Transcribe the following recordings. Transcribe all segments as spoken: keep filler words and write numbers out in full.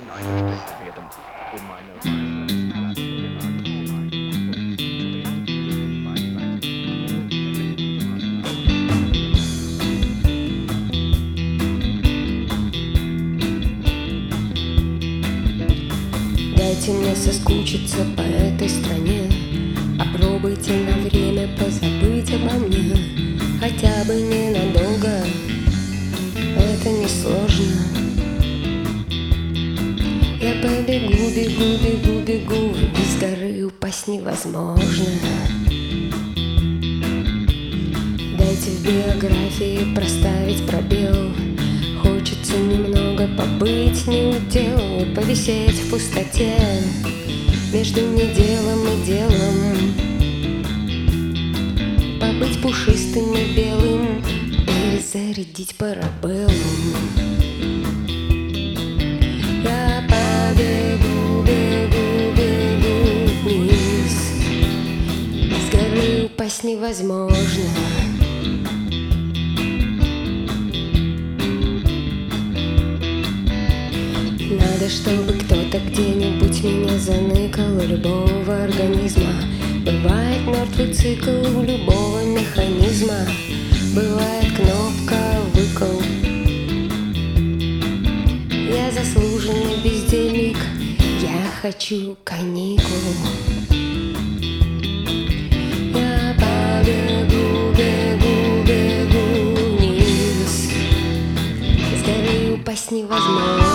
Дайте мне соскучиться по этой стране. Попробуйте на время позабыть обо мне, хотя бы ненадолго, это несложно. Я побегу, бегу, бегу, бегу, вниз горы упасть невозможно. Дайте в биографии проставить пробел. Хочется немного побыть неудел и повисеть в пустоте между неделом и делом. Побыть пушистым и белым, перезарядить парабеллум. Я побегу, бегу, бегу вниз, с горы упасть невозможно. Надо, чтобы кто-то где-нибудь меня заныкал. У любого организма бывает мертвый цикл, у любого механизма бывает кнопка выкл. Я заслуженный бездельник, я хочу каникул. Я побегу, бегу, бегу вниз, с горы упасть невозможно.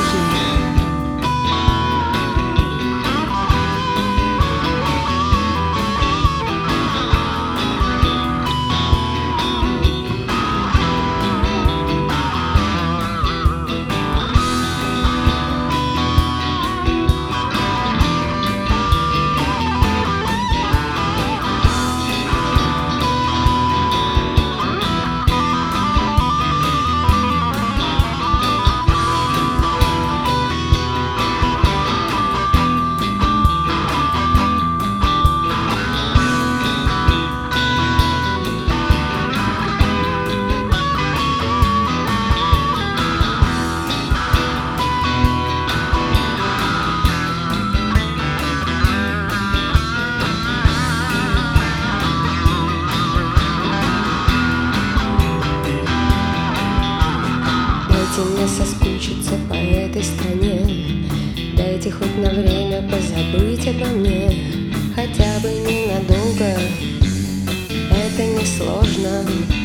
Дайте мне соскучиться по этой стране. Дайте хоть на время позабыть обо мне, хотя бы ненадолго, это несложно.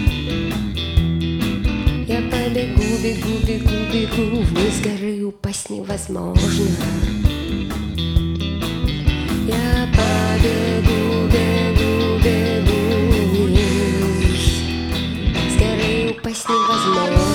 Я побегу, бегу, бегу, бегу, вниз горы упасть невозможно. Я побегу, бегу, бегу вниз, с горы упасть невозможно.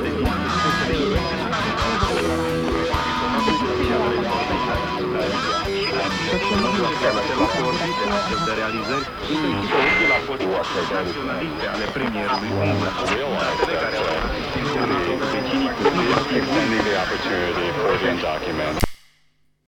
de realizări sunt închise la politici naționaliste ale premierului statele care au extending the opportunity for the undocumented.